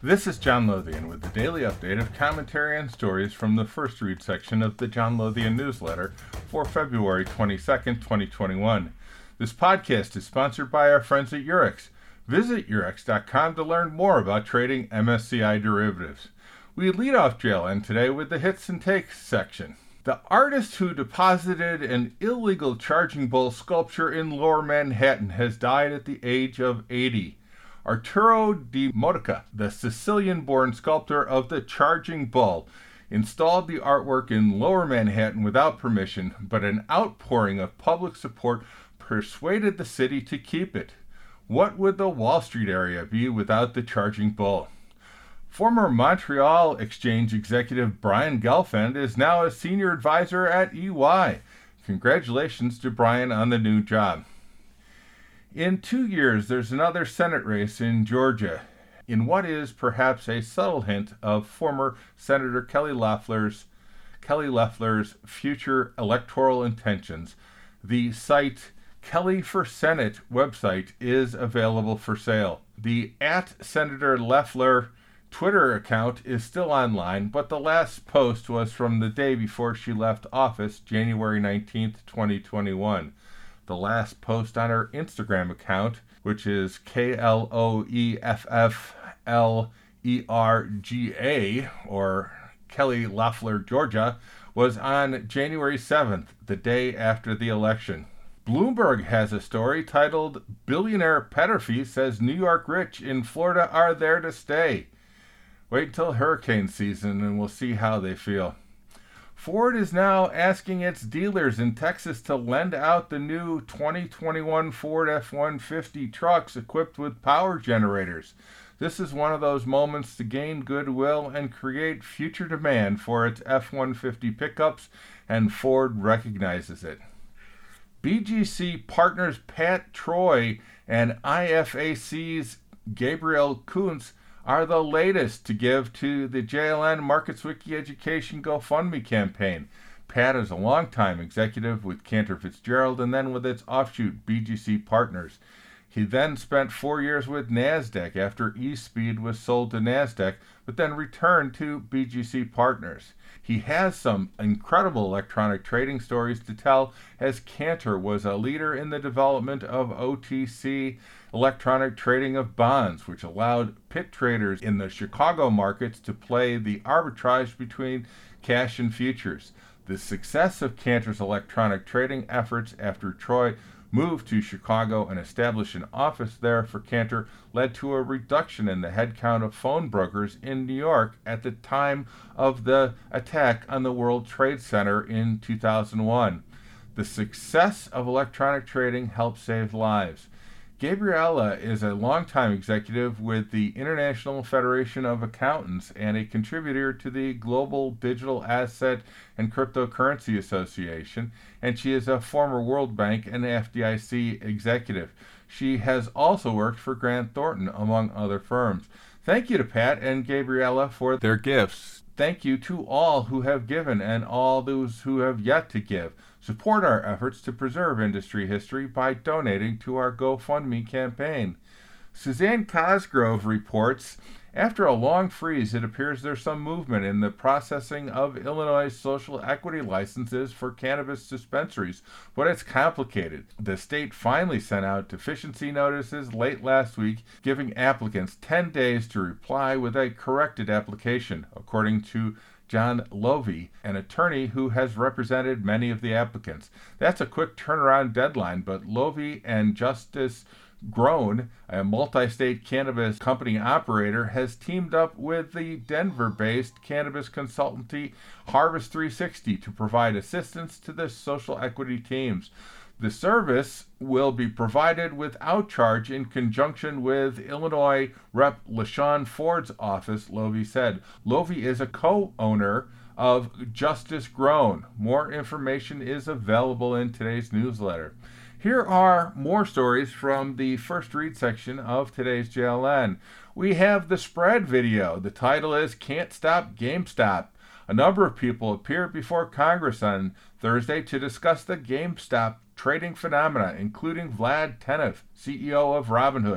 This is John Lothian with the daily update of commentary and stories from the First Read section of the John Lothian newsletter for February 22nd, 2021. This podcast is sponsored by our friends at Eurex. Visit Eurex.com to learn more about trading MSCI derivatives. We lead off JLN today with the hits and takes section. The artist who deposited an illegal charging bull sculpture in Lower Manhattan has died at the age of 80. Arturo Di Modica, the Sicilian-born sculptor of the Charging Bull, installed the artwork in Lower Manhattan without permission, but an outpouring of public support persuaded the city to keep it. What would the Wall Street area be without the Charging Bull? Former Montreal Exchange executive Brian Gelfand is now a senior advisor at EY. Congratulations to Brian on the new job. In 2 years, there's another Senate race in Georgia, in what is perhaps a subtle hint of former Senator Kelly Loeffler's future electoral intentions. The site Kelly for Senate website is available for sale. The @Senator Loeffler Twitter account is still online, but the last post was from the day before she left office, January 19th, 2021. The last post on her Instagram account, which is KLOEFFLERGA, or Kelly Loeffler, Georgia, was on January 7th, the day after the election. Bloomberg has a story titled, "Billionaire Petterfee Says New York Rich in Florida Are There to Stay." Wait until hurricane season and we'll see how they feel. Ford is now asking its dealers in Texas to lend out the new 2021 Ford F-150 trucks equipped with power generators. This is one of those moments to gain goodwill and create future demand for its F-150 pickups, and Ford recognizes it. BGC partners Pat Troy and IFAC's Gabriel Kuntz are the latest to give to the JLN MarketsWiki Education GoFundMe campaign. Pat is a longtime executive with Cantor Fitzgerald and then with its offshoot BGC Partners. He then spent 4 years with NASDAQ after eSpeed was sold to NASDAQ, but then returned to BGC Partners. He has some incredible electronic trading stories to tell, as Cantor was a leader in the development of OTC electronic trading of bonds, which allowed pit traders in the Chicago markets to play the arbitrage between cash and futures. The success of Cantor's electronic trading efforts after Troy moved to Chicago and established an office there for Cantor led to a reduction in the headcount of phone brokers in New York at the time of the attack on the World Trade Center in 2001. The success of electronic trading helped save lives. Gabriella is a longtime executive with the International Federation of Accountants and a contributor to the Global Digital Asset and Cryptocurrency Association, and she is a former World Bank and FDIC executive. She has also worked for Grant Thornton, among other firms. Thank you to Pat and Gabriella for their gifts. Thank you to all who have given and all those who have yet to give. Support our efforts to preserve industry history by donating to our GoFundMe campaign. Suzanne Cosgrove reports, after a long freeze, it appears there's some movement in the processing of Illinois' social equity licenses for cannabis dispensaries, but it's complicated. The state finally sent out deficiency notices late last week, giving applicants 10 days to reply with a corrected application, according to John Lovey, an attorney who has represented many of the applicants. That's a quick turnaround deadline, but Lovey and Justice Grown, a multi-state cannabis company operator, has teamed up with the Denver-based cannabis consultancy Harvest 360 to provide assistance to the social equity teams. The service will be provided without charge in conjunction with Illinois Rep. LaShawn Ford's office, Lovey said. Lovey is a co-owner of Justice Grown. More information is available in today's newsletter. Here are more stories from the First Read section of today's JLN. We have the spread video. The title is Can't Stop GameStop. A number of people appeared before Congress on Thursday to discuss the GameStop trading phenomena, including Vlad Tenev, CEO of Robinhood.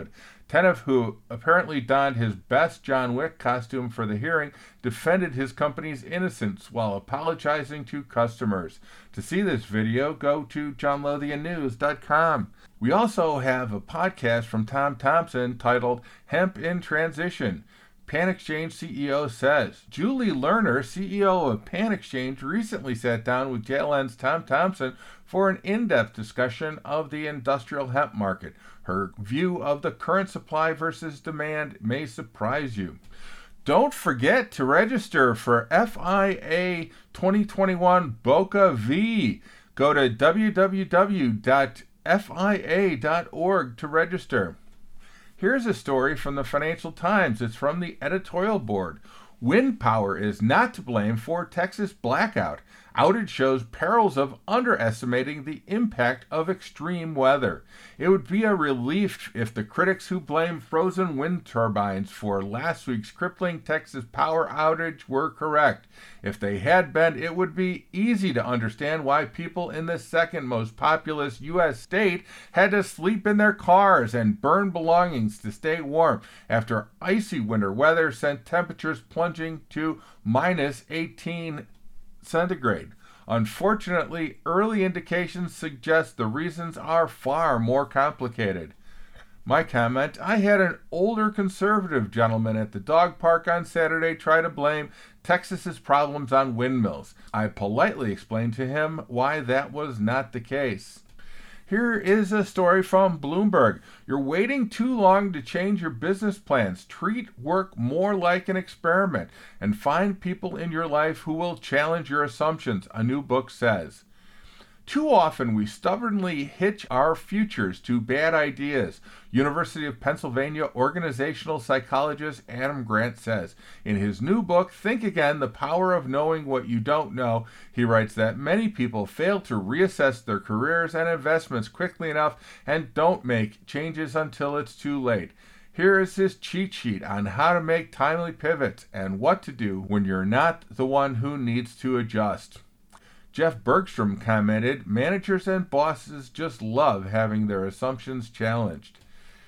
Tenev, who apparently donned his best John Wick costume for the hearing, defended his company's innocence while apologizing to customers. To see this video, go to johnlothiannews.com. We also have a podcast from Tom Thompson titled Hemp in Transition. PanExchange CEO says. Julie Lerner, CEO of PanExchange, recently sat down with JLN's Tom Thompson for an in-depth discussion of the industrial hemp market. Her view of the current supply versus demand may surprise you. Don't forget to register for FIA 2021 Boca V. Go to www.fia.org to register. Here's a story from the Financial Times. It's from the editorial board. Wind power is not to blame for Texas blackout. Outage shows perils of underestimating the impact of extreme weather. It would be a relief if the critics who blame frozen wind turbines for last week's crippling Texas power outage were correct. If they had been, it would be easy to understand why people in the second most populous U.S. state had to sleep in their cars and burn belongings to stay warm after icy winter weather sent temperatures plunging to minus 18 centigrade. Unfortunately, early indications suggest the reasons are far more complicated. My comment: I had an older conservative gentleman at the dog park on Saturday try to blame Texas's problems on windmills. I politely explained to him why that was not the case. Here is a story from Bloomberg. You're waiting too long to change your business plans. Treat work more like an experiment and find people in your life who will challenge your assumptions, a new book says. Too often we stubbornly hitch our futures to bad ideas, University of Pennsylvania organizational psychologist Adam Grant says. In his new book, Think Again, The Power of Knowing What You Don't Know, he writes that many people fail to reassess their careers and investments quickly enough and don't make changes until it's too late. Here is his cheat sheet on how to make timely pivots and what to do when you're not the one who needs to adjust. Jeff Bergstrom commented, managers and bosses just love having their assumptions challenged.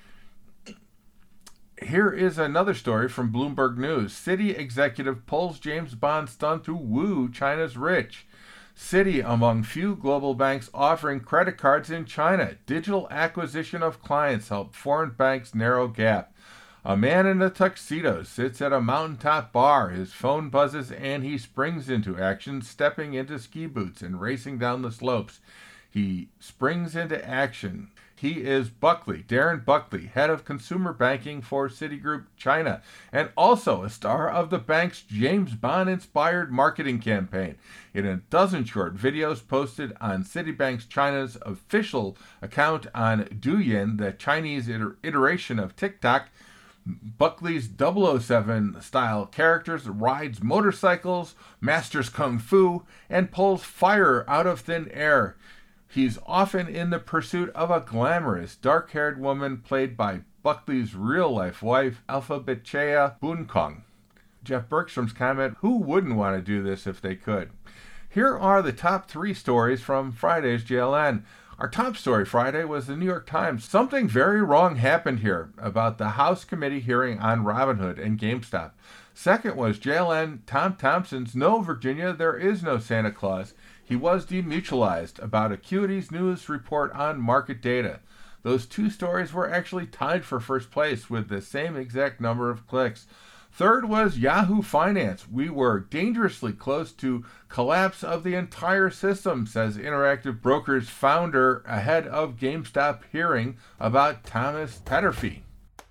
Here is another story from Bloomberg News. Citi executive pulls James Bond stunt to woo China's rich. Citi among few global banks offering credit cards in China. Digital acquisition of clients help foreign banks narrow gap. A man in a tuxedo sits at a mountaintop bar. His phone buzzes and he springs into action, stepping into ski boots and racing down the slopes. He springs into action. He is Buckley, Darren Buckley, head of consumer banking for Citigroup China, and also a star of the bank's James Bond-inspired marketing campaign. In a dozen short videos posted on Citibank China's official account on Douyin, the Chinese iteration of TikTok, Buckley's 007-style characters rides motorcycles, masters kung fu, and pulls fire out of thin air. He's often in the pursuit of a glamorous, dark-haired woman played by Buckley's real-life wife, Alphabetchea Bunkong. Jeff Bergstrom's comment, who wouldn't want to do this if they could? Here are the top 3 stories from Friday's JLN. Our top story Friday was the New York Times. Something very wrong happened here about the House committee hearing on Robinhood and GameStop. Second was JLN Tom Thompson's No, Virginia, there is no Santa Claus. He was demutualized about Acuity's news report on market data. Those 2 stories were actually tied for first place with the same exact number of clicks. Third was Yahoo Finance. We were dangerously close to collapse of the entire system, says Interactive Brokers founder ahead of GameStop hearing about Thomas Peterffy.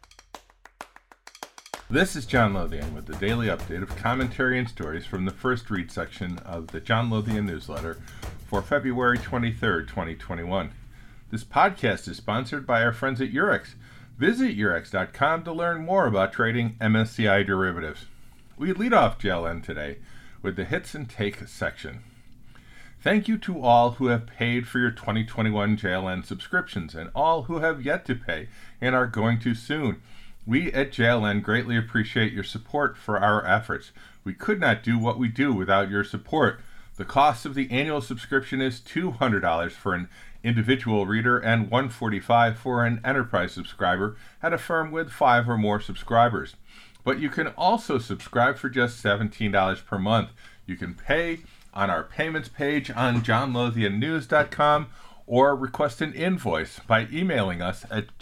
This is John Lothian with the daily update of commentary and stories from the first read section of the John Lothian newsletter for February 23rd, 2021. This podcast is sponsored by our friends at Eurex. Visit Eurex.com to learn more about trading MSCI derivatives. We lead off JLN today with the Hits and Take section. Thank you to all who have paid for your 2021 JLN subscriptions and all who have yet to pay and are going to soon. We at JLN greatly appreciate your support for our efforts. We could not do what we do without your support. The cost of the annual subscription is $200 for an individual reader, and $145 for an enterprise subscriber at a firm with 5 or more subscribers. But you can also subscribe for just $17 per month. You can pay on our payments page on johnlothiannews.com or request an invoice by emailing us at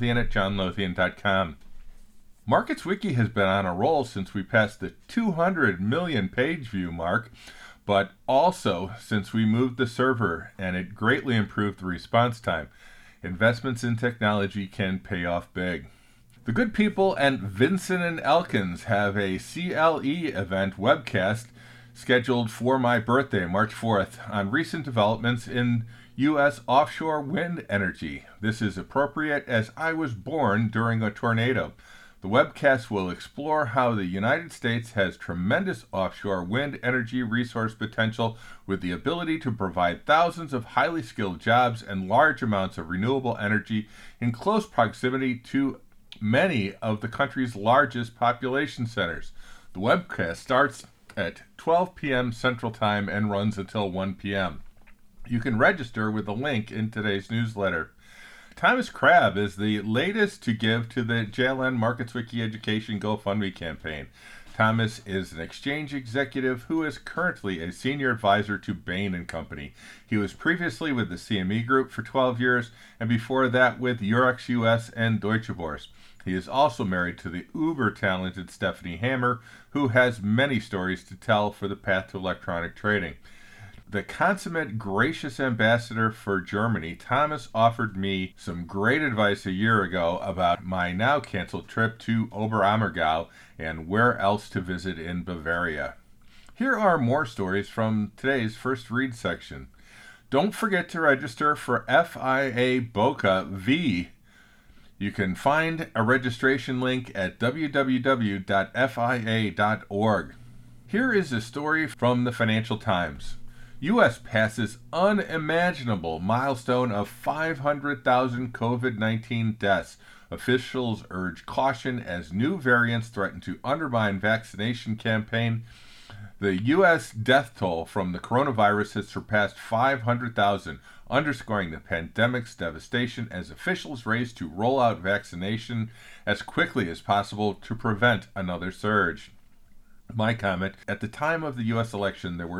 johnlothian@johnlothian.com. MarketsWiki has been on a roll since we passed the 200 million page view mark, but also since we moved the server, and it greatly improved the response time. Investments in technology can pay off big. The good people and Vincent and Elkins have a CLE event webcast scheduled for my birthday, March 4th, on recent developments in U.S. offshore wind energy. This is appropriate as I was born during a tornado. The webcast will explore how the United States has tremendous offshore wind energy resource potential with the ability to provide thousands of highly skilled jobs and large amounts of renewable energy in close proximity to many of the country's largest population centers. The webcast starts at 12 p.m. Central Time and runs until 1 p.m. You can register with the link in today's newsletter. Thomas Crabb is the latest to give to the JLN MarketsWiki Education GoFundMe campaign. Thomas is an exchange executive who is currently a senior advisor to Bain & Company. He was previously with the CME Group for 12 years, and before that with Eurex US and Deutsche Börse. He is also married to the uber-talented Stephanie Hammer, who has many stories to tell for the path to electronic trading. The consummate gracious ambassador for Germany, Thomas offered me some great advice a year ago about my now canceled trip to Oberammergau and where else to visit in Bavaria. Here are more stories from today's First Read section. Don't forget to register for FIA Boca V. You can find a registration link at www.fia.org. Here is a story from the Financial Times. U.S. passes unimaginable milestone of 500,000 COVID-19 deaths. Officials urge caution as new variants threaten to undermine vaccination campaign. The U.S. death toll from the coronavirus has surpassed 500,000, underscoring the pandemic's devastation as officials race to roll out vaccination as quickly as possible to prevent another surge. My comment, at the time of the U.S. election, there were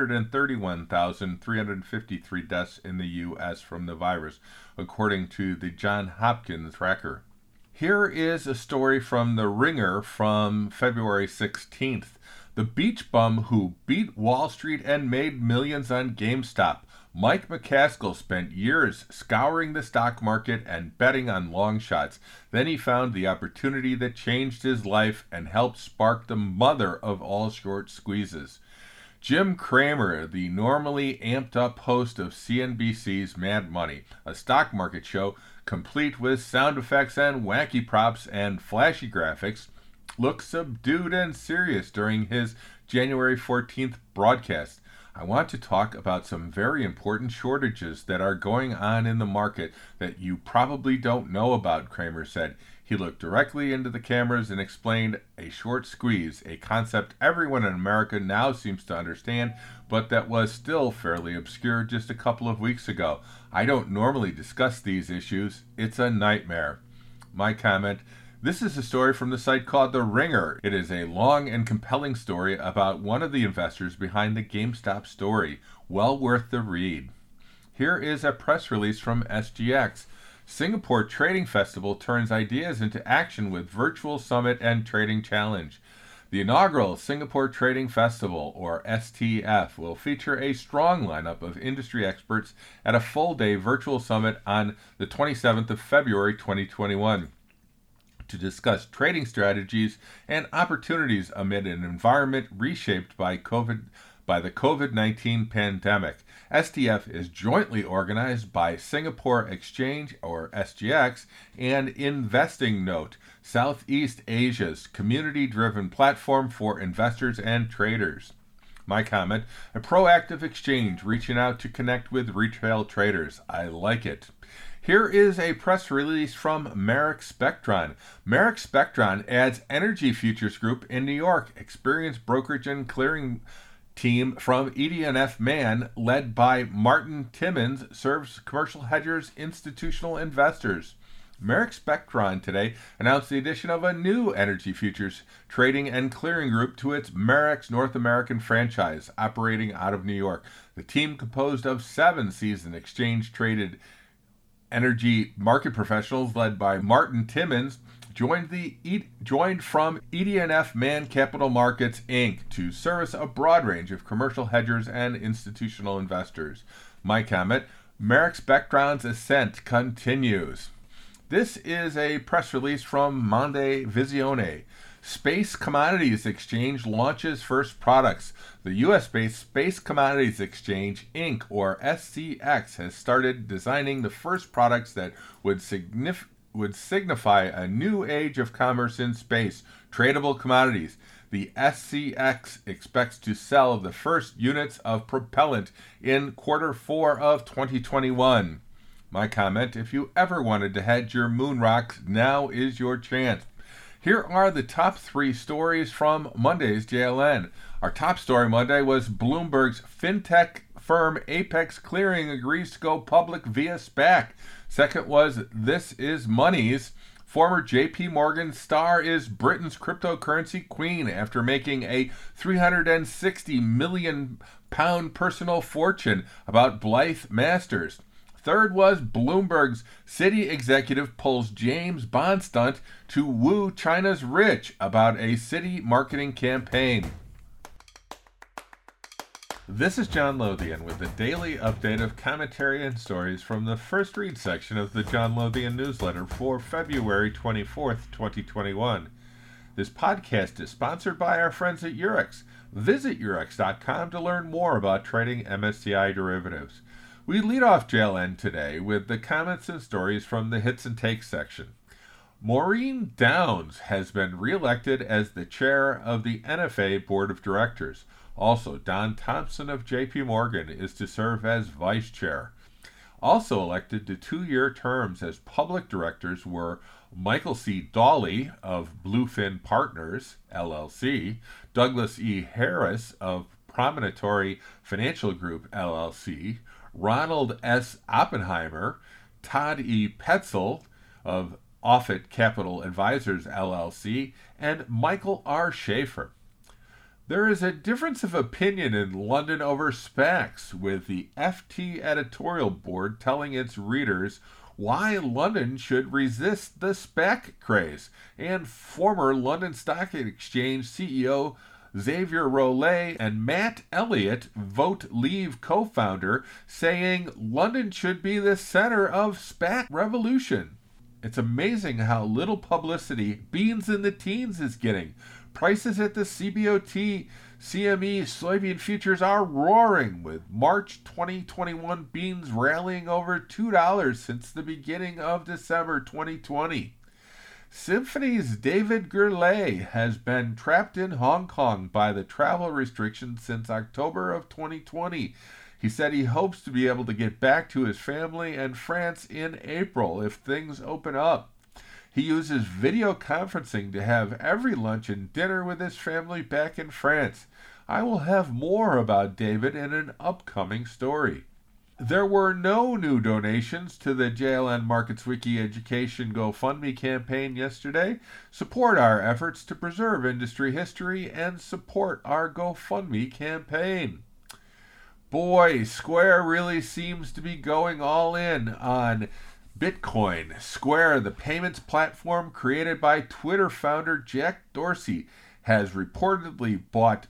231,353 deaths in the U.S. from the virus, according to the Johns Hopkins tracker. Here is a story from The Ringer from February 16th. The beach bum who beat Wall Street and made millions on GameStop. Mike McCaskill spent years scouring the stock market and betting on long shots. Then he found the opportunity that changed his life and helped spark the mother of all short squeezes. Jim Cramer, the normally amped-up host of CNBC's Mad Money, a stock market show complete with sound effects and wacky props and flashy graphics, looked subdued and serious during his January 14th broadcast. I want to talk about some very important shortages that are going on in the market that you probably don't know about, Cramer said. He looked directly into the cameras and explained a short squeeze, a concept everyone in America now seems to understand, but that was still fairly obscure just a couple of weeks ago. I don't normally discuss these issues. It's a nightmare. My comment, this is a story from the site called The Ringer. It is a long and compelling story about one of the investors behind the GameStop story. Well worth the read. Here is a press release from SGX. Singapore Trading Festival turns ideas into action with virtual summit and trading challenge. The inaugural Singapore Trading Festival, or STF, will feature a strong lineup of industry experts at a full-day virtual summit on the 27th of February 2021. To discuss trading strategies and opportunities amid an environment reshaped by the COVID-19 pandemic. STF is jointly organized by Singapore Exchange, or SGX, and Investing Note, Southeast Asia's community-driven platform for investors and traders. My comment, a proactive exchange reaching out to connect with retail traders. I like it. Here is a press release from Marex Spectron. Marex Spectron adds Energy Futures Group in New York, experienced brokerage and clearing Team from ED&F Man, led by Martin Timmins, serves commercial hedgers, institutional investors. Marex Spectron today announced the addition of a new energy futures trading and clearing group to its Marex North American franchise, operating out of New York. The team, composed of 7 seasoned exchange-traded energy market professionals led by Martin Timmins, joined from ED&F Man Capital Markets, Inc. to service a broad range of commercial hedgers and institutional investors. My comment, Marex Spectron's ascent continues. This is a press release from Monte Visione. Space Commodities Exchange launches first products. The U.S.-based Space Commodities Exchange, Inc., or SCX, has started designing the first products that would signify a new age of commerce in space, tradable commodities. The SCX expects to sell the first units of propellant in Q4 of 2021. My comment, if you ever wanted to hedge your moon rocks, now is your chance. Here are the top 3 stories from Monday's JLN. Our top story Monday was Bloomberg's fintech firm Apex Clearing agrees to go public via SPAC. Second was This Is Money's former JP Morgan star is Britain's cryptocurrency queen after making a £360 million personal fortune, about Blythe Masters. Third was Bloomberg's city executive pulls James Bond stunt to woo China's rich, about a city marketing campaign. This is John Lothian with a daily update of commentary and stories from the First Read section of the John Lothian newsletter for February 24th, 2021. This podcast is sponsored by our friends at Eurex. Visit Eurex.com to learn more about trading MSCI derivatives. We lead off JLN today with the comments and stories from the Hits and Takes section. Maureen Downs has been reelected as the chair of the NFA Board of Directors. Also, Don Thompson of JP Morgan is to serve as vice chair. Also elected to 2-year terms as public directors were Michael C. Dawley of Bluefin Partners, LLC, Douglas E. Harris of Promontory Financial Group, LLC, Ronald S. Oppenheimer, Todd E. Petzel of Offutt Capital Advisors, LLC, and Michael R. Schaefer. There is a difference of opinion in London over SPACs, with the FT editorial board telling its readers why London should resist the SPAC craze, and former London Stock Exchange CEO Xavier Rollet and Matt Elliott, Vote Leave co-founder, saying London should be the center of SPAC revolution. It's amazing how little publicity Beans in the Teens is getting. Prices at the CBOT CME soybean futures are roaring, with March 2021 beans rallying over $2 since the beginning of December 2020. Symphony's David Gurley has been trapped in Hong Kong by the travel restrictions since October of 2020. He said he hopes to be able to get back to his family and France in April if things open up. He uses video conferencing to have every lunch and dinner with his family back in France. I will have more about David in an upcoming story. There were no new donations to the JLN Markets Wiki Education GoFundMe campaign yesterday. Support our efforts to preserve industry history and support our GoFundMe campaign. Boy, Square really seems to be going all in on Bitcoin. Square, the payments platform created by Twitter founder Jack Dorsey, has reportedly bought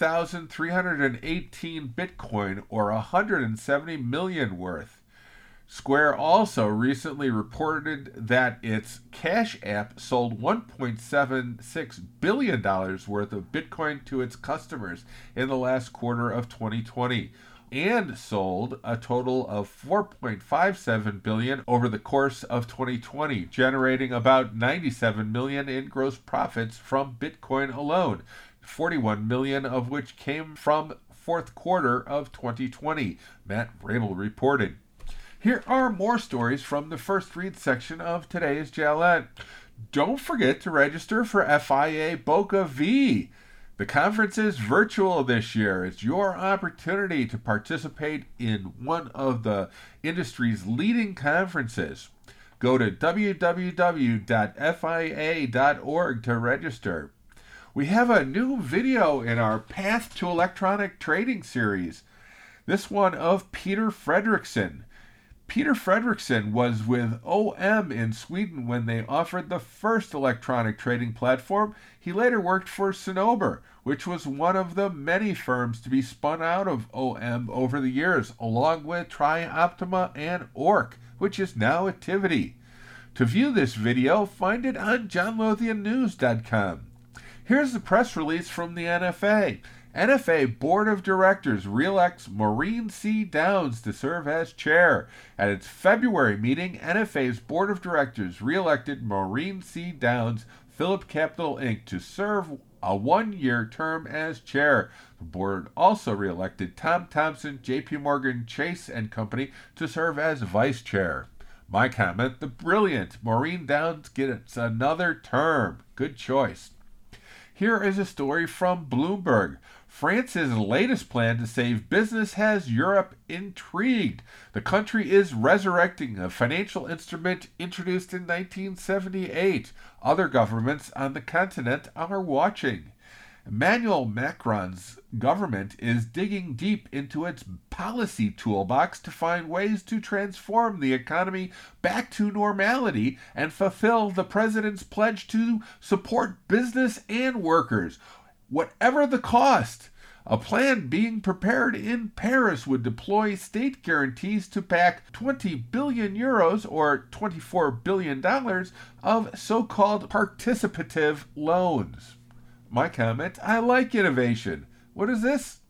3,318 Bitcoin, or $170 million worth. Square also recently reported that its Cash App sold $1.76 billion worth of Bitcoin to its customers in the last quarter of 2020, and sold a total of $4.57 billion over the course of 2020, generating about $97 million in gross profits from Bitcoin alone, $41 million of which came from fourth quarter of 2020, Matt Rabel reported. Here are more stories from the First Read section of today's JLN. Don't forget to register for FIA Boca V. The conference is virtual this year. It's your opportunity to participate in one of the industry's leading conferences. Go to www.fia.org to register. We have a new video in our Path to Electronic Trading series, this one of Peter Fredriksson. Peter Fredriksson was with OM in Sweden when they offered the first electronic trading platform. He later worked for Cinnober, which was one of the many firms to be spun out of OM over the years, along with TriOptima and ORC, which is now Activity. To view this video, find it on johnlothiannews.com. Here's the press release from the NFA. NFA Board of Directors reelects Maureen C. Downs to serve as chair. At its February meeting, NFA's Board of Directors reelected Maureen C. Downs, Phillip Capital Inc., to serve a one-year term as chair. The board also reelected Tom Thompson, JP Morgan Chase & Company, to serve as vice chair. My comment, the brilliant Maureen Downs gets another term. Good choice. Here is a story from Bloomberg. France's latest plan to save business has Europe intrigued. The country is resurrecting a financial instrument introduced in 1978. Other governments on the continent are watching. Emmanuel Macron's government is digging deep into its policy toolbox to find ways to transform the economy back to normality and fulfill the president's pledge to support business and workers, whatever the cost. A plan being prepared in Paris would deploy state guarantees to back 20 billion euros or $24 billion of so-called participative loans. My comment, I like innovation. What is this?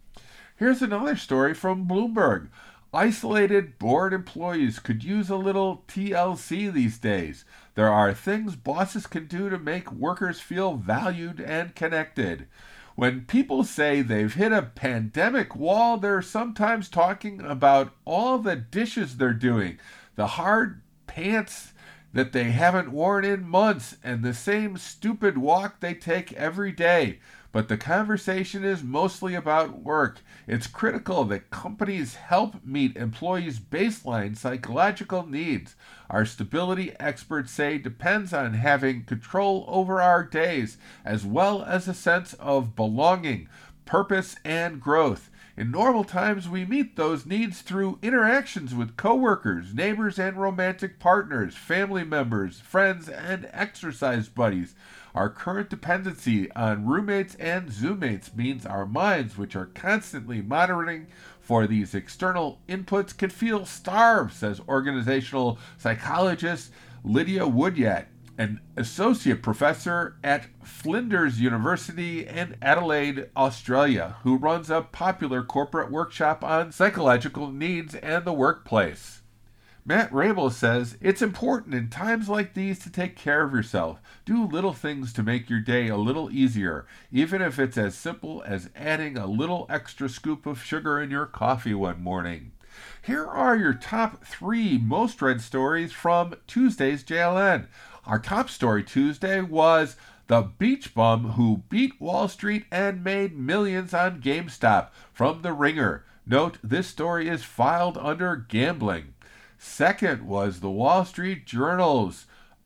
Here's another story from Bloomberg. Isolated board employees could use a little TLC these days. There are things bosses can do to make workers feel valued and connected. When people say they've hit a pandemic wall, they're sometimes talking about all the dishes they're doing, the hard pants that they haven't worn in months, and the same stupid walk they take every day. But the conversation is mostly about work. It's critical that companies help meet employees' baseline psychological needs. Our stability experts say depends on having control over our days, as well as a sense of belonging, purpose, and growth. In normal times, we meet those needs through interactions with coworkers, neighbors and romantic partners, family members, friends, and exercise buddies. Our current dependency on roommates and Zoommates means our minds, which are constantly monitoring for these external inputs, can feel starved, says organizational psychologist Lydia Woodyat, an associate professor at Flinders University in Adelaide, Australia, who runs a popular corporate workshop on psychological needs and the workplace. Matt Rabel says, it's important in times like these to take care of yourself. Do little things to make your day a little easier, even if it's as simple as adding a little extra scoop of sugar in your coffee one morning. Here are your top 3 most read stories from Tuesday's JLN. Our top story Tuesday was the beach bum who beat Wall Street and made millions on GameStop, from The Ringer. Note, this story is filed under gambling. Second was the Wall Street Journal's.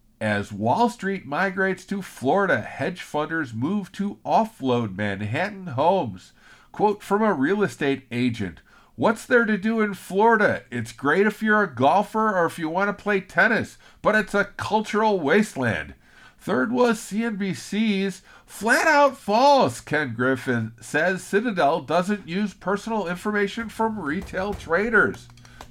As Wall Street migrates to Florida, hedge funders move to offload Manhattan homes. Quote from a real estate agent, "What's there to do in Florida? It's great if you're a golfer or if you want to play tennis, but it's a cultural wasteland." Third was CNBC's flat out false. Ken Griffin says Citadel doesn't use personal information from retail traders.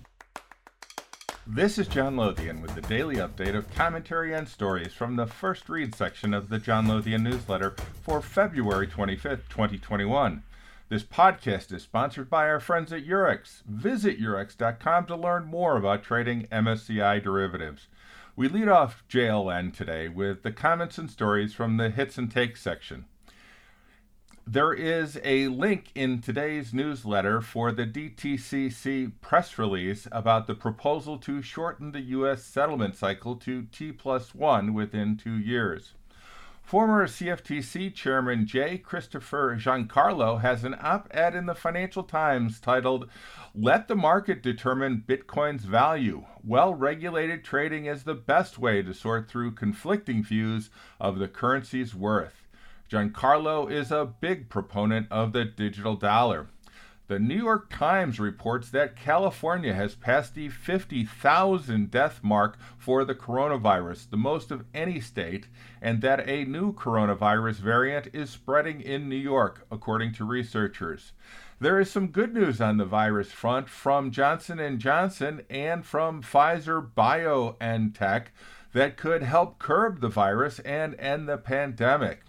This is John Lothian with the daily update of commentary and stories from the First Read section of the John Lothian newsletter for February 25th, 2021. This podcast is sponsored by our friends at Eurex. Visit Eurex.com to learn more about trading MSCI derivatives. We lead off JLN today with the comments and stories from the Hits and Takes section. There is a link in today's newsletter for the DTCC press release about the proposal to shorten the U.S. settlement cycle to T+1 within 2 years. Former CFTC Chairman J. Christopher Giancarlo has an op-ed in the Financial Times titled, "Let the market determine Bitcoin's value. Well-regulated trading is the best way to sort through conflicting views of the currency's worth." Giancarlo is a big proponent of the digital dollar. The New York Times reports that California has passed the 50,000 death mark for the coronavirus, the most of any state, and that a new coronavirus variant is spreading in New York, according to researchers. There is some good news on the virus front from Johnson & Johnson and from Pfizer BioNTech that could help curb the virus and end the pandemic.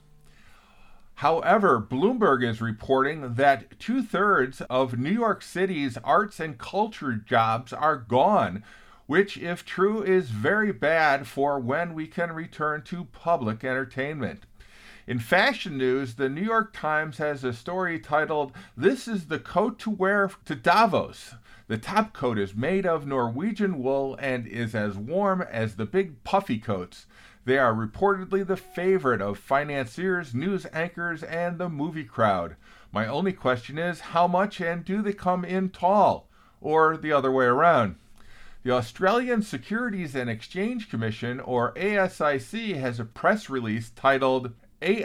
However, Bloomberg is reporting that 2/3 of New York City's arts and culture jobs are gone, which, if true, is very bad for when we can return to public entertainment. In fashion news, the New York Times has a story titled, "This is the coat to wear to Davos." The top coat is made of Norwegian wool and is as warm as the big puffy coats. They are reportedly the favorite of financiers, news anchors, and the movie crowd. My only question is, how much, and do they come in tall? Or the other way around? The Australian Securities and Exchange Commission, or ASIC, has a press release titled,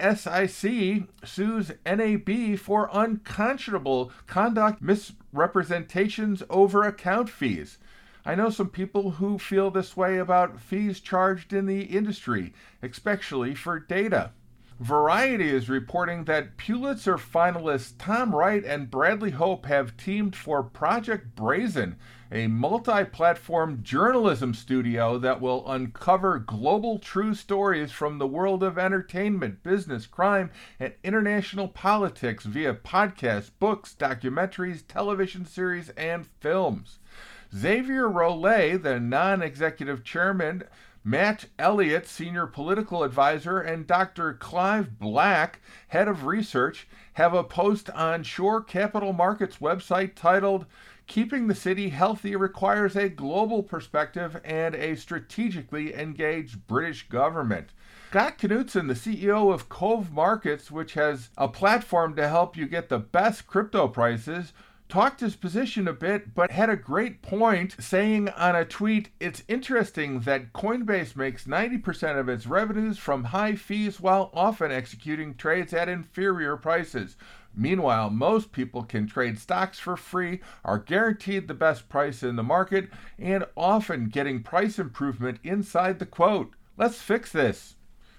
"ASIC sues NAB for unconscionable conduct misrepresentations over account fees." I know some people who feel this way about fees charged in the industry, especially for data. Variety is reporting that Pulitzer finalists Tom Wright and Bradley Hope have teamed for Project Brazen, a multi-platform journalism studio that will uncover global true stories from the world of entertainment, business, crime, and international politics via podcasts, books, documentaries, television series, and films. Xavier Rollet, the non-executive chairman, Matt Elliott, senior political advisor, and Dr. Clive Black, head of research, have a post on Shore Capital Markets' website titled, "Keeping the City Healthy Requires a Global Perspective and a Strategically Engaged British Government." Scott Knudsen, the CEO of Cove Markets, which has a platform to help you get the best crypto prices, talked his position a bit, but had a great point, saying on a tweet, "It's interesting that Coinbase makes 90% of its revenues from high fees while often executing trades at inferior prices. Meanwhile, most people can trade stocks for free, are guaranteed the best price in the market, and often getting price improvement inside the quote. Let's fix this."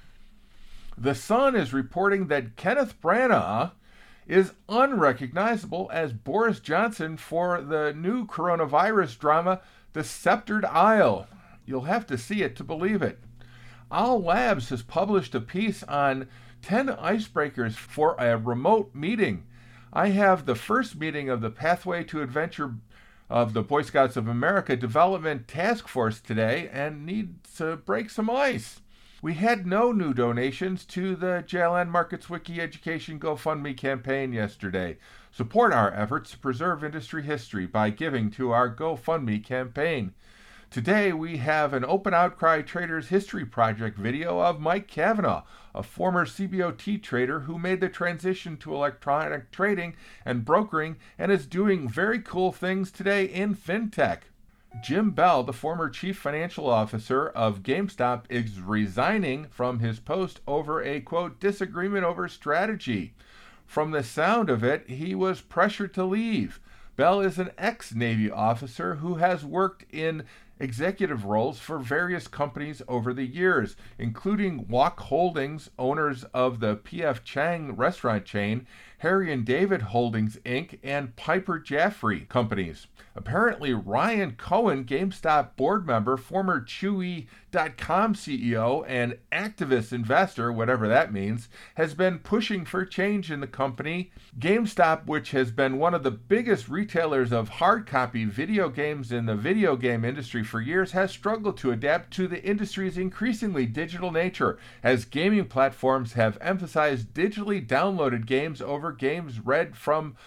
The Sun is reporting that Kenneth Branagh is unrecognizable as Boris Johnson for the new coronavirus drama, The Sceptered Isle. You'll have to see it to believe it. Owl Labs has published a piece on 10 icebreakers for a remote meeting. I have the first meeting of the Pathway to Adventure of the Boy Scouts of America Development Task Force today and need to break some ice. We had no new donations to the JLN Markets Wiki Education GoFundMe campaign yesterday. Support our efforts to preserve industry history by giving to our GoFundMe campaign. Today we have an Open Outcry Traders History Project video of Mike Kavanaugh, a former CBOT trader who made the transition to electronic trading and brokering and is doing very cool things today in fintech. Jim Bell, the former chief financial officer of GameStop, is resigning from his post over a, quote, disagreement over strategy. From the sound of it, he was pressured to leave. Bell is an ex-Navy officer who has worked in executive roles for various companies over the years, including Wok Holdings, owners of the P.F. Chang restaurant chain, Harry and David Holdings, Inc., and Piper Jaffray companies. Apparently, Ryan Cohen, GameStop board member, former Chewy.com CEO, and activist investor, whatever that means, has been pushing for change in the company. GameStop, which has been one of the biggest retailers of hard copy video games in the video game industry for years, has struggled to adapt to the industry's increasingly digital nature, as gaming platforms have emphasized digitally downloaded games over games read from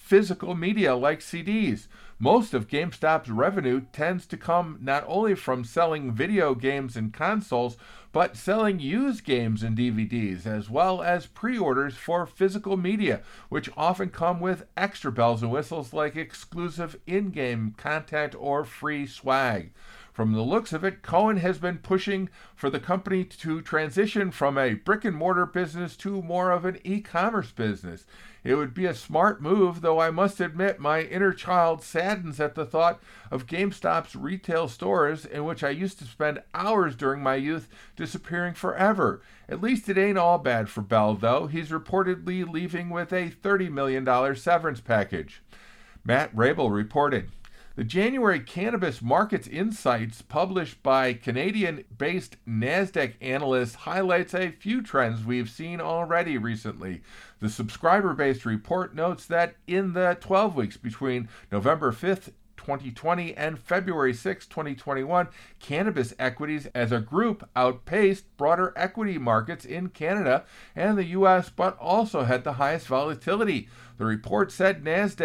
physical media like CDs. Most of GameStop's revenue tends to come not only from selling video games and consoles, but selling used games and DVDs, as well as pre-orders for physical media, which often come with extra bells and whistles like exclusive in-game content or free swag. From the looks of it, Cohen has been pushing for the company to transition from a brick-and-mortar business to more of an e-commerce business. It would be a smart move, though I must admit my inner child saddens at the thought of GameStop's retail stores, in which I used to spend hours during my youth, disappearing forever. At least it ain't all bad for Bell, though. He's reportedly leaving with a $30 million severance package. Matt Rabel reported. The January Cannabis Markets Insights published by Canadian-based NASDAQ analysts highlights a few trends we've seen already recently. The subscriber-based report notes that in the 12 weeks between November 5th, 2020 and February 6, 2021, cannabis equities as a group outpaced broader equity markets in Canada and the U.S., but also had the highest volatility. The report said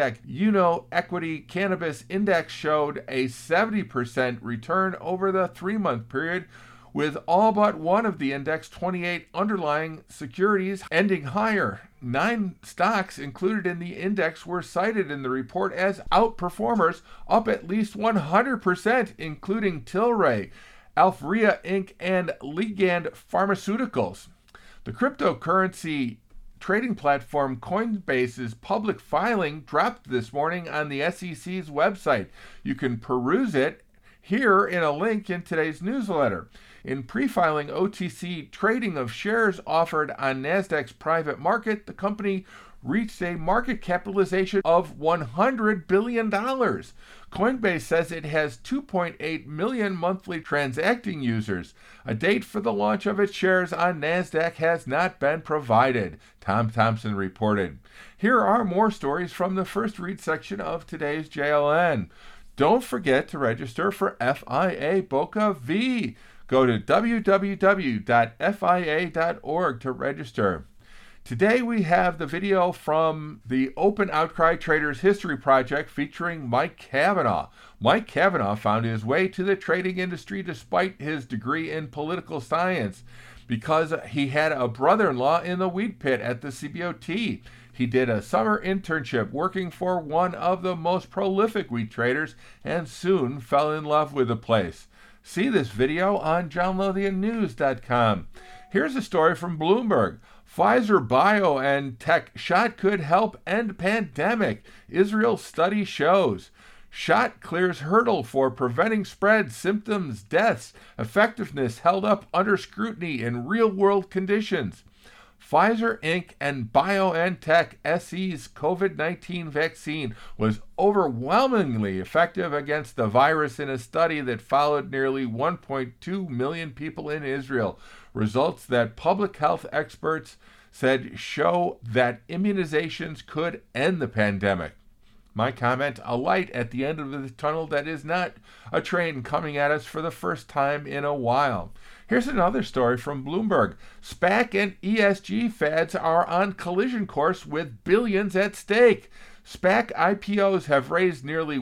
NASDAQ Equity Cannabis Index showed a 70% return over the 3-month period, with all but one of the index 28 underlying securities ending higher. 9 stocks included in the index were cited in the report as outperformers, up at least 100%, including Tilray, Alphria Inc., and Ligand Pharmaceuticals. The cryptocurrency trading platform Coinbase's public filing dropped this morning on the SEC's website. You can peruse it here in a link in today's newsletter. In pre-filing OTC trading of shares offered on NASDAQ's private market, the company reached a market capitalization of $100 billion. Coinbase says it has 2.8 million monthly transacting users. A date for the launch of its shares on NASDAQ has not been provided, Tom Thompson reported. Here are more stories from the first read section of today's JLN. Don't forget to register for FIA Boca V. Go to www.fia.org to register. Today we have the video from the Open Outcry Traders History Project featuring Mike Cavanaugh. Mike Cavanaugh found his way to the trading industry despite his degree in political science because he had a brother-in-law in the wheat pit at the CBOT. He did a summer internship working for one of the most prolific wheat traders and soon fell in love with the place. See this video on JohnLothianNews.com. Here's a story from Bloomberg. Pfizer BioNTech shot could help end pandemic. Israel study shows. Shot clears hurdle for preventing spread, symptoms, deaths. Effectiveness held up under scrutiny in real-world conditions. Pfizer Inc. and BioNTech SE's COVID-19 vaccine was overwhelmingly effective against the virus in a study that followed nearly 1.2 million people in Israel. Results that public health experts said show that immunizations could end the pandemic. My comment, a light at the end of the tunnel that is not a train coming at us for the first time in a while. Here's another story from Bloomberg. SPAC and ESG fads are on collision course with billions at stake. SPAC IPOs have raised nearly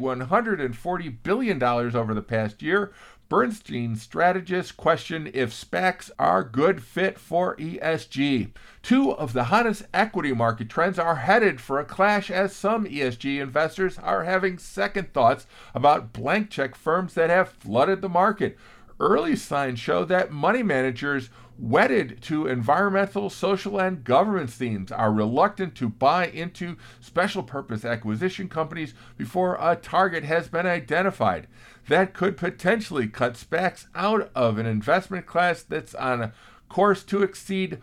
$140 billion over the past year. Bernstein strategists question if SPACs are good fit for ESG. 2 of the hottest equity market trends are headed for a clash as some ESG investors are having second thoughts about blank check firms that have flooded the market. Early signs show that money managers wedded to environmental, social, and governance themes are reluctant to buy into special purpose acquisition companies before a target has been identified. That could potentially cut SPACs out of an investment class that's on a course to exceed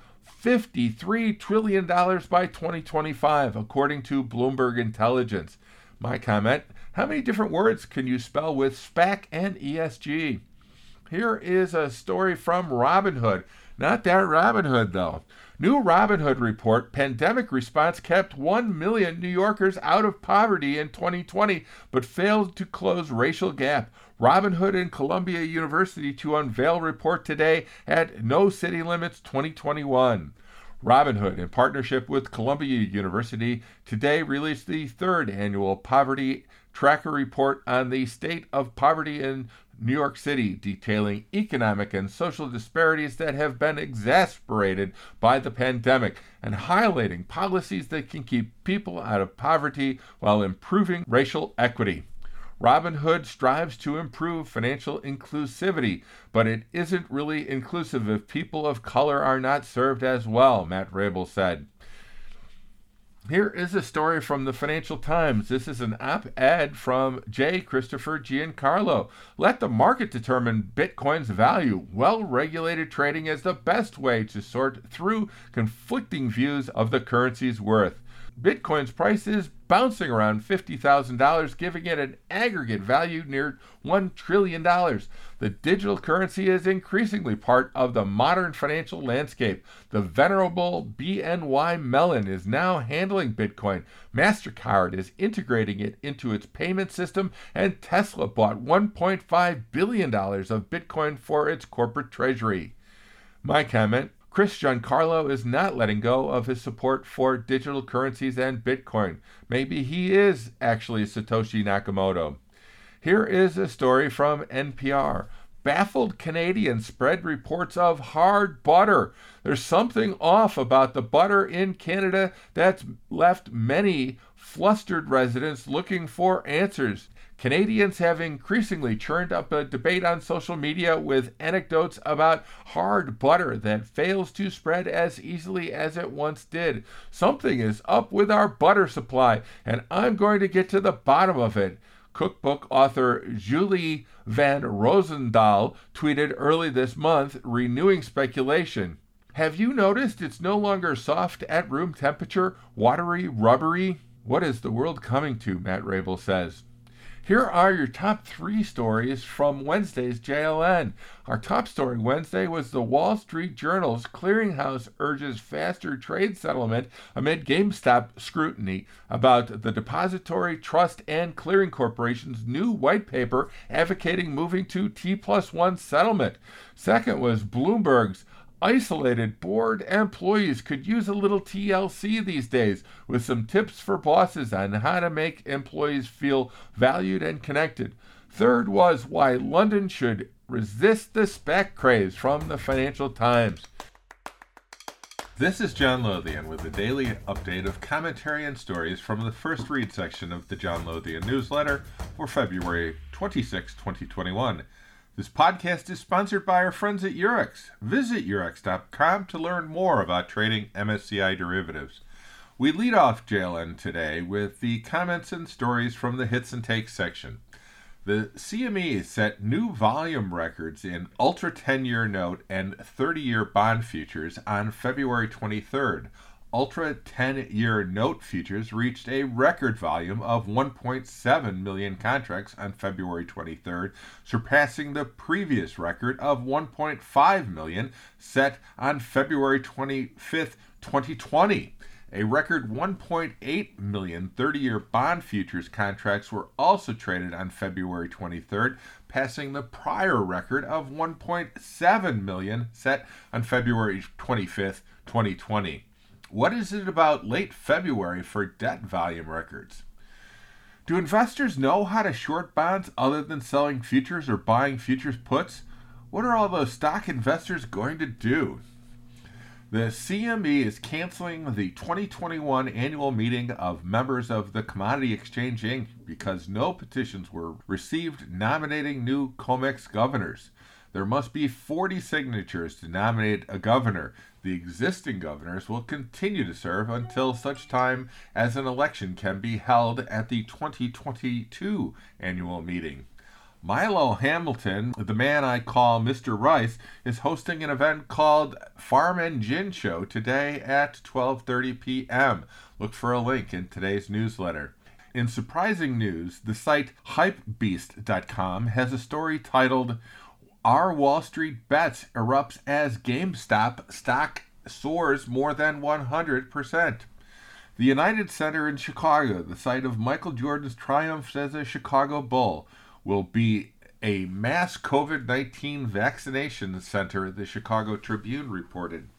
$53 trillion by 2025, according to Bloomberg Intelligence. My comment, how many different words can you spell with SPAC and ESG? Here is a story from Robinhood. Not that Robinhood, though. New Robinhood report, pandemic response kept 1 million New Yorkers out of poverty in 2020, but failed to close racial gap. Robinhood and Columbia University to unveil report today at No City Limits 2021. Robinhood, in partnership with Columbia University, today released the third annual Poverty Tracker Report on the state of poverty in New York City, detailing economic and social disparities that have been exacerbated by the pandemic and highlighting policies that can keep people out of poverty while improving racial equity. Robinhood strives to improve financial inclusivity, but it isn't really inclusive if people of color are not served as well, Matt Rabel said. Here is a story from the Financial Times. This is an op-ed from J. Christopher Giancarlo. Let the market determine Bitcoin's value. Well-regulated trading is the best way to sort through conflicting views of the currency's worth. Bitcoin's price is bouncing around $50,000, giving it an aggregate value near $1 trillion. The digital currency is increasingly part of the modern financial landscape. The venerable BNY Mellon is now handling Bitcoin. MasterCard is integrating it into its payment system, and Tesla bought $1.5 billion of Bitcoin for its corporate treasury. My comment: Chris Giancarlo is not letting go of his support for digital currencies and Bitcoin. Maybe he is actually Satoshi Nakamoto. Here is a story from NPR. Baffled Canadians spread reports of hard butter. There's something off about the butter in Canada that's left many flustered residents looking for answers. Canadians have increasingly churned up a debate on social media with anecdotes about hard butter that fails to spread as easily as it once did. Something is up with our butter supply, and I'm going to get to the bottom of it. Cookbook author Julie Van Rosendaal tweeted early this month, renewing speculation. Have you noticed it's no longer soft at room temperature, watery, rubbery? What is the world coming to, Matt Rabel says. Here are your top 3 stories from Wednesday's JLN. Our top story Wednesday was the Wall Street Journal's clearinghouse urges faster trade settlement amid GameStop scrutiny about the Depository Trust and Clearing Corporation's new white paper advocating moving to T+1 settlement. Second was Bloomberg's isolated board employees could use a little TLC these days, with some tips for bosses on how to make employees feel valued and connected. Third was why London should resist the SPAC craze, from the Financial Times. This is John Lothian with a daily update of commentary and stories from the First Read section of the John Lothian newsletter for February 26, 2021. This podcast is sponsored by our friends at Eurex. Visit Eurex.com to learn more about trading MSCI derivatives. We lead off JLN today with the comments and stories from the Hits and Takes section. The CME set new volume records in Ultra 10-year note and 30-year bond futures on February 23rd. Ultra 10-year note futures reached a record volume of 1.7 million contracts on February 23rd, surpassing the previous record of 1.5 million set on February 25th, 2020. A record 1.8 million 30-year bond futures contracts were also traded on February 23rd, passing the prior record of 1.7 million set on February 25th, 2020. What is it about late February for debt volume records? Do investors know how to short bonds other than selling futures or buying futures puts? What are all those stock investors going to do? The CME is canceling the 2021 annual meeting of members of the Commodity Exchange Inc. because no petitions were received nominating new COMEX governors. There must be 40 signatures to nominate a governor. The existing governors will continue to serve until such time as an election can be held at the 2022 annual meeting. Milo Hamilton, the man I call Mr. Rice, is hosting an event called Farm and Gin Show today at 12:30 p.m. Look for a link in today's newsletter. In surprising news, the site Hypebeast.com has a story titled "Our Wall Street Bets Erupts as GameStop Stock Soars More Than 100%. The United Center in Chicago, the site of Michael Jordan's triumphs as a Chicago Bull, will be a mass COVID-19 vaccination center, the Chicago Tribune reported.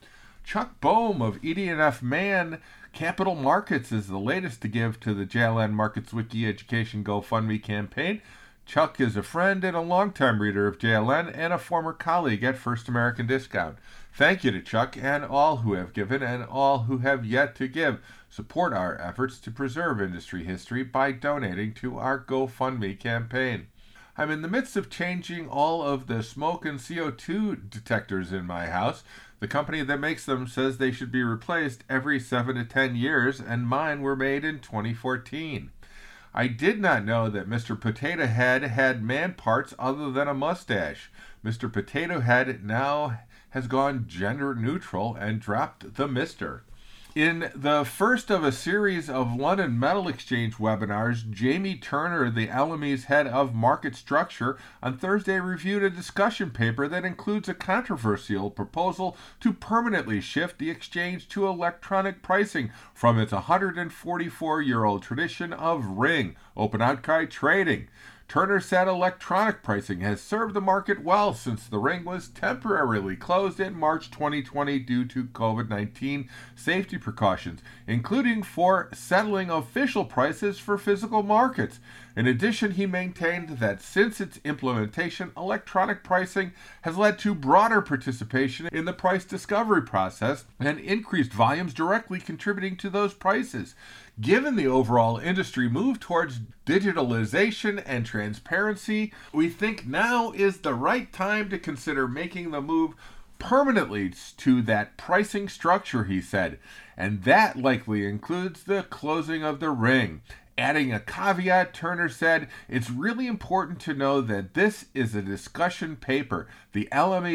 Chuck Boehm of ED&F Man Capital Markets is the latest to give to the JLN Markets Wiki Education GoFundMe campaign. Chuck is a friend and a longtime reader of JLN and a former colleague at First American Discount. Thank you to Chuck and all who have given and all who have yet to give. Support our efforts to preserve industry history by donating to our GoFundMe campaign. I'm in the midst of changing all of the smoke and CO2 detectors in my house. The company that makes them says they should be replaced every 7 to 10 years, and mine were made in 2014. I did not know that Mr. Potato Head had man parts other than a mustache. Mr. Potato Head now has gone gender neutral and dropped the Mr. In the first of a series of London Metal Exchange webinars, Jamie Turner, the LME's head of market structure, on Thursday reviewed a discussion paper that includes a controversial proposal to permanently shift the exchange to electronic pricing from its 144-year-old tradition of ring, open outcry trading. Turner said electronic pricing has served the market well since the ring was temporarily closed in March 2020 due to COVID-19 safety precautions, including for settling official prices for physical markets. In addition, he maintained that since its implementation, electronic pricing has led to broader participation in the price discovery process and increased volumes directly contributing to those prices. Given the overall industry move towards digitalization and transparency, we think now is the right time to consider making the move permanently to that pricing structure, he said, and that likely includes the closing of the ring. Adding a caveat, Turner said, "It's really important to know that this is a discussion paper. The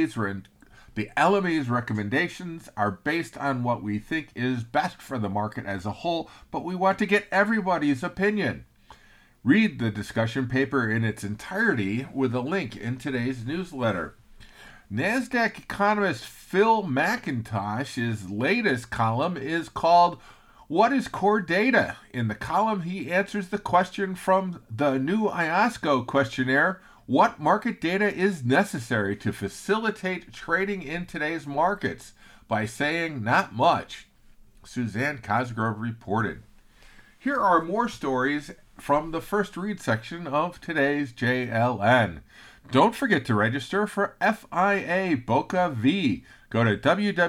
LME's recommendations are based on what we think is best for the market as a whole, but we want to get everybody's opinion." Read the discussion paper in its entirety with a link in today's newsletter. NASDAQ economist Phil McIntosh's latest column is called "What is Core Data?" In the column, he answers the question from the new IOSCO questionnaire: what market data is necessary to facilitate trading in today's markets? By saying not much. Suzanne Cosgrove reported. Here are more stories from the first read section of today's JLN. Don't forget to register for FIA Boca V. Go to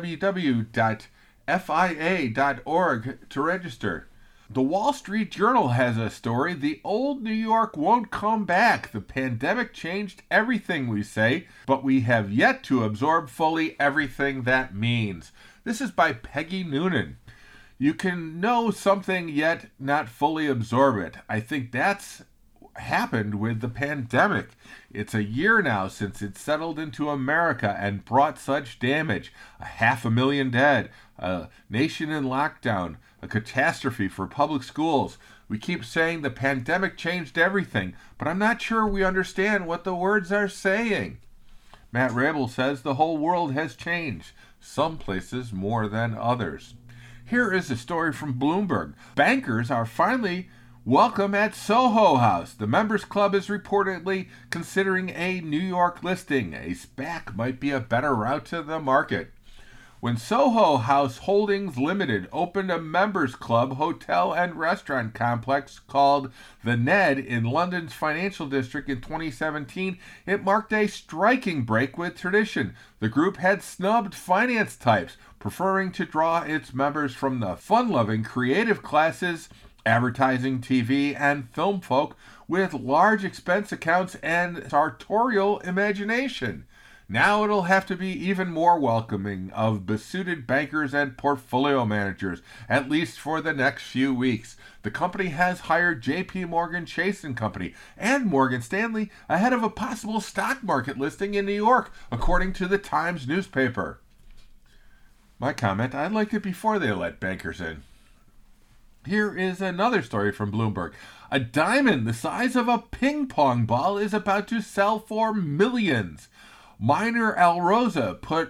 www.fia.org to register. The Wall Street Journal has a story: "The old New York won't come back. The pandemic changed everything, we say, but we have yet to absorb fully everything that means." This is by Peggy Noonan. You can know something yet not fully absorb it. I think that's happened with the pandemic. It's a year now since it settled into America and brought such damage. 500,000 dead, a nation in lockdown, a catastrophe for public schools. We keep saying the pandemic changed everything, but I'm not sure we understand what the words are saying. Matt Rabel says the whole world has changed, some places more than others. Here is a story from Bloomberg. Bankers are finally welcome at Soho House. The Members Club is reportedly considering a New York listing. A SPAC might be a better route to the market. When Soho House Holdings Limited opened a Members Club hotel and restaurant complex called The Ned in London's financial district in 2017, it marked a striking break with tradition. The group had snubbed finance types, preferring to draw its members from the fun-loving creative classes, advertising, TV, and film folk with large expense accounts and sartorial imagination. Now it'll have to be even more welcoming of besuited bankers and portfolio managers, at least for the next few weeks. The company has hired J.P. Morgan Chase & Company and Morgan Stanley ahead of a possible stock market listing in New York, according to the Times newspaper. My comment: I'd like it before they let bankers in. Here is another story from Bloomberg. A diamond the size of a ping pong ball is about to sell for millions. Miner Alrosa put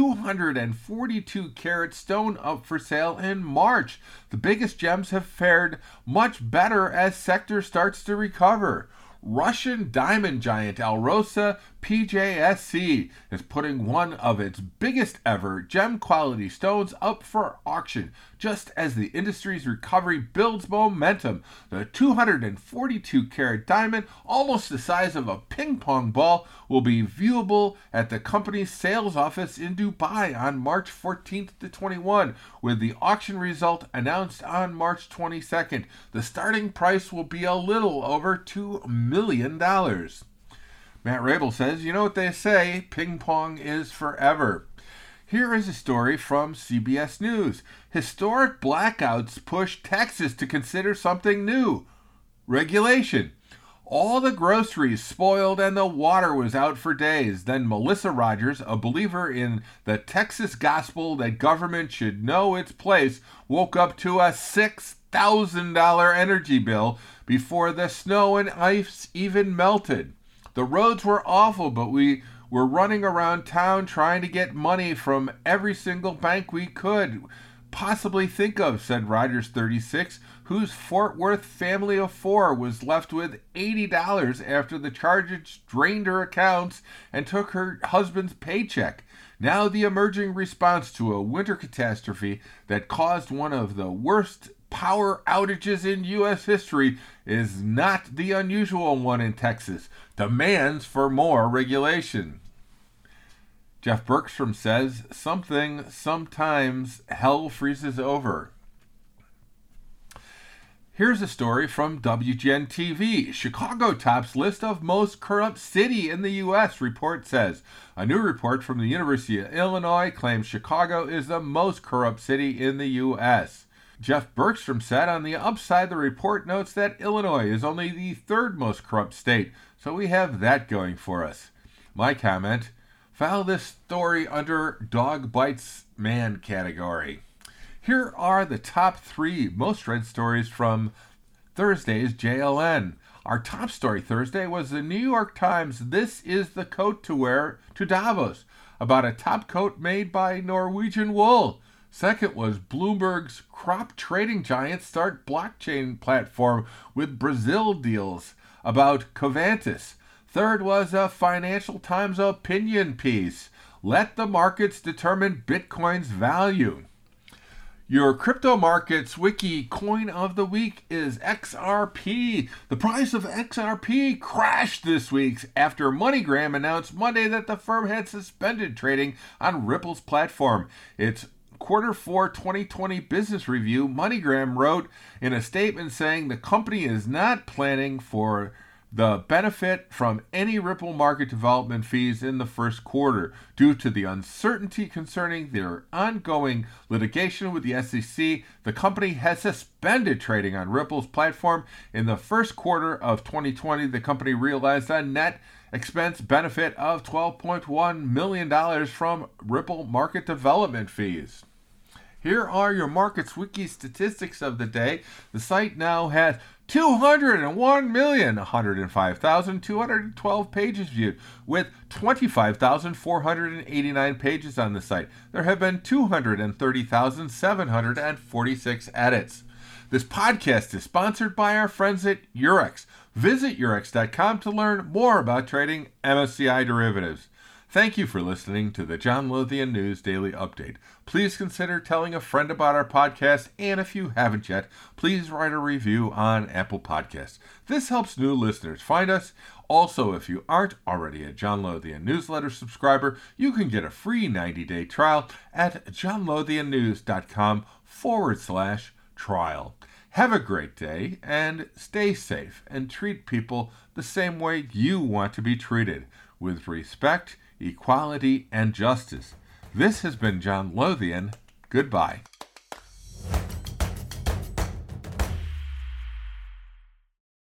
242-carat stone up for sale in March. The biggest gems have fared much better as sector starts to recover. Russian diamond giant Alrosa PJSC is putting one of its biggest ever gem quality stones up for auction. Just as the industry's recovery builds momentum, the 242 karat diamond, almost the size of a ping pong ball, will be viewable at the company's sales office in Dubai on March 14th to 21, with the auction result announced on March 22nd. The starting price will be a little over $2 million. Matt Rabel says, you know what they say, ping pong is forever. Here is a story from CBS News. Historic blackouts push Texas to consider something new. Regulation. All the groceries spoiled and the water was out for days. Then Melissa Rogers, a believer in the Texas gospel that government should know its place, woke up to a $6,000 energy bill before the snow and ice even melted. The roads were awful, but we were running around town trying to get money from every single bank we could possibly think of, said Rogers, 36, whose Fort Worth family of four was left with $80 after the charges drained her accounts and took her husband's paycheck. Now the emerging response to a winter catastrophe that caused one of the worst power outages in U.S. history is not the unusual one in Texas. Demands for more regulation. Jeff Bergstrom says, sometimes hell freezes over. Here's a story from WGN TV. Chicago tops list of most corrupt city in the U.S., report says. A new report from the University of Illinois claims Chicago is the most corrupt city in the U.S. Jeff Bergstrom said on the upside, the report notes that Illinois is only the third most corrupt state, so we have that going for us. My comment, file this story under dog bites man category. Here are the top 3 most read stories from Thursday's JLN. Our top story Thursday was the New York Times "This is the Coat to Wear to Davos," about a top coat made by Norwegian wool. Second was Bloomberg's crop trading giants start blockchain platform with Brazil deals, about Covantis. Third was a Financial Times opinion piece. Let the markets determine Bitcoin's value. Your crypto markets wiki coin of the week is XRP. The price of XRP crashed this week after MoneyGram announced Monday that the firm had suspended trading on Ripple's platform. Its Q4 2020 business review, MoneyGram wrote in a statement saying the company is not planning for the benefit from any Ripple market development fees in the first quarter due to the uncertainty concerning their ongoing litigation with the SEC. The company has suspended trading on Ripple's platform. In the first quarter of 2020, the company realized a net expense benefit of $12.1 million from Ripple market development fees. Here are your Markets Wiki statistics of the day. The site now has 201,105,212 pages viewed, with 25,489 pages on the site. There have been 230,746 edits. This podcast is sponsored by our friends at Eurex. Visit Eurex.com to learn more about trading MSCI derivatives. Thank you for listening to the John Lothian News Daily Update. Please consider telling a friend about our podcast, and if you haven't yet, please write a review on Apple Podcasts. This helps new listeners find us. Also, if you aren't already a John Lothian newsletter subscriber, you can get a free 90-day trial at johnlothiannews.com/trial. Have a great day, and stay safe, and treat people the same way you want to be treated, with respect, equality, and justice. This has been John Lothian. Goodbye.